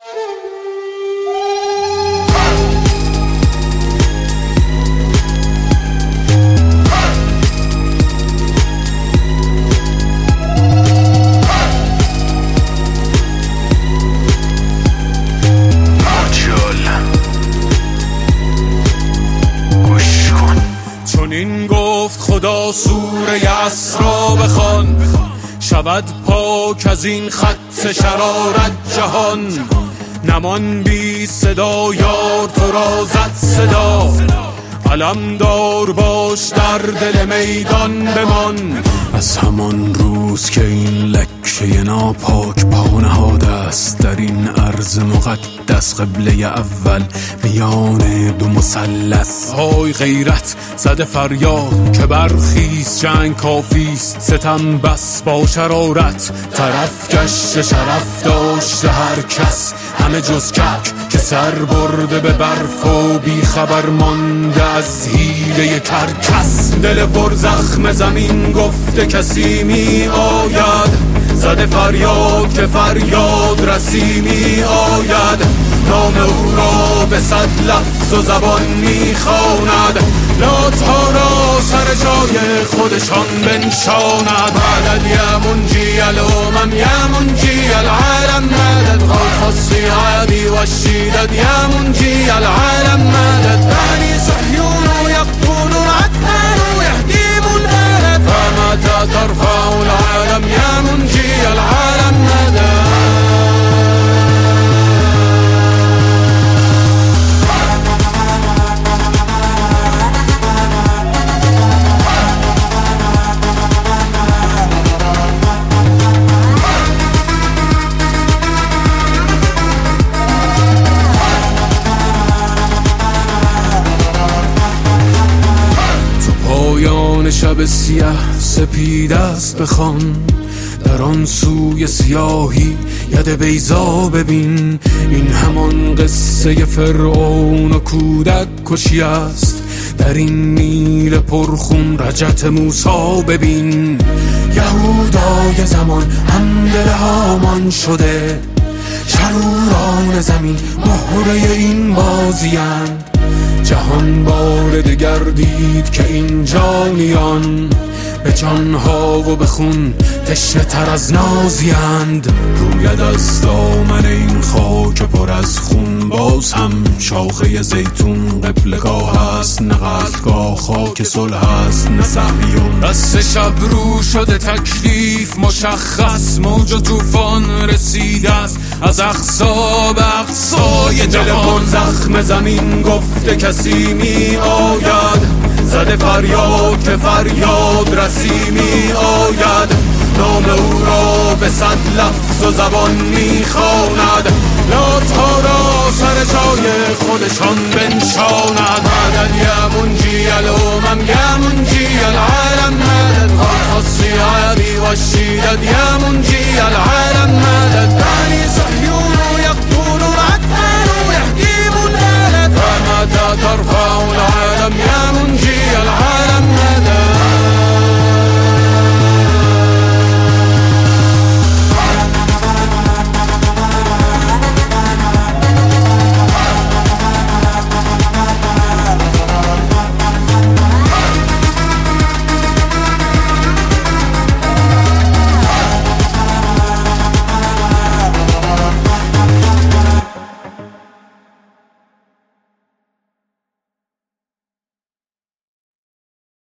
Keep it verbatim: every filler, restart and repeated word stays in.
این گفت خدا سوره اسرا بخوان، شود پاک از این خط شرارت جهان. نمان بی صدا یار تو را زد صدا، علمدار باش در دل میدان بمان. از همان روز که این لکه ناپاک پا نهاده است در این ارض مقدس، قبله اول میان دو مثلث. های غیرت زده فریاد که برخیز، جنگ کافیست ستم بس با شرارت. طرف گشت شرف داشته هر کس، همه جز کک که سر برده به برف و بی خبر مانده از حیله کرکس. دل پر زخم زمین گفته کسی می آید، زده فریاد که فریاد رسی می آید. نام او را به صد لفظ و زبان می خواند، لاتها را سر جای خودشان بنشاند. مدد یا منجی الامم یا منجی العالم، مدد غوث الصیادی و الشیدد یا منجی العالم، مدد بنی صهیون یقتلون عطفان و یهدیم البلد، فمتى ترفع العالم یا منجی العالم مدد. پایان شب سیاه سپید است بخوان، در آن سوی سیاهی ید بیضا ببین. این همان قصه فرعون و کودک کشی است، در این نیل پرخون رجت موسی ببین. یهودای زمان هم دل هامان شده، شروران زمین مهره این بازیند. جهان بار دگر دید که این جانیان به جانها و به خون تشنه تر از نازیند. روید از دامن این خاک پر از خون، باز هم شاخه زیتون قبلگاه است، نه قتلگاه خاک صلح است نه صهیون. دست شب رو شده تکلیف مشخص، موج و طوفان رسیده است از اقصا به اقصای جهان. زخم زمین گفته کسی می آید، زده فریاد که فریاد رسی می آید. نام او را به صد لفظ و زبان می خواند، لاتها را سر جای خودشان بنشاند. مدد یا منجی الامم یا منجی العالم، مدد غوث الصیادی و الشیدد یا منجی العالم، مدد